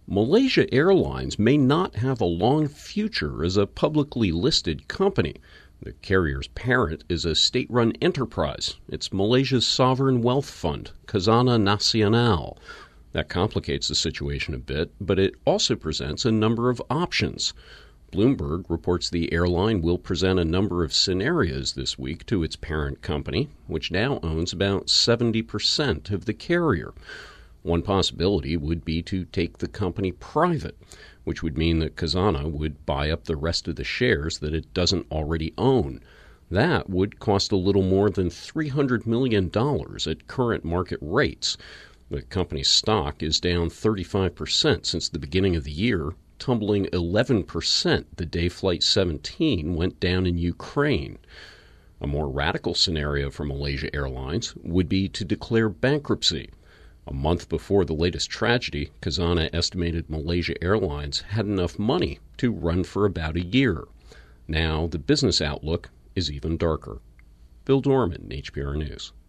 Malaysia Airlines may not have a long future as a publicly listed company. The carrier's parent is a state-run enterprise. It's Malaysia's sovereign wealth fund, Khazanah Nasional. That complicates the situation a bit, but it also presents a number of options. Bloomberg reports the airline will present a number of scenarios this week to its parent company, which now owns about 70% of the carrier. One possibility would be to take the company private, which would mean that Khazanah would buy up the rest of the shares that it doesn't already own. That would cost a little more than $300 million at current market rates. The company's stock is down 35% since the beginning of the year, tumbling 11% the day Flight 17 went down in Ukraine. A more radical scenario for Malaysia Airlines would be to declare bankruptcy. A month before the latest tragedy, Khazanah estimated Malaysia Airlines had enough money to run for about a year. Now the business outlook is even darker. Bill Dorman, HPR News.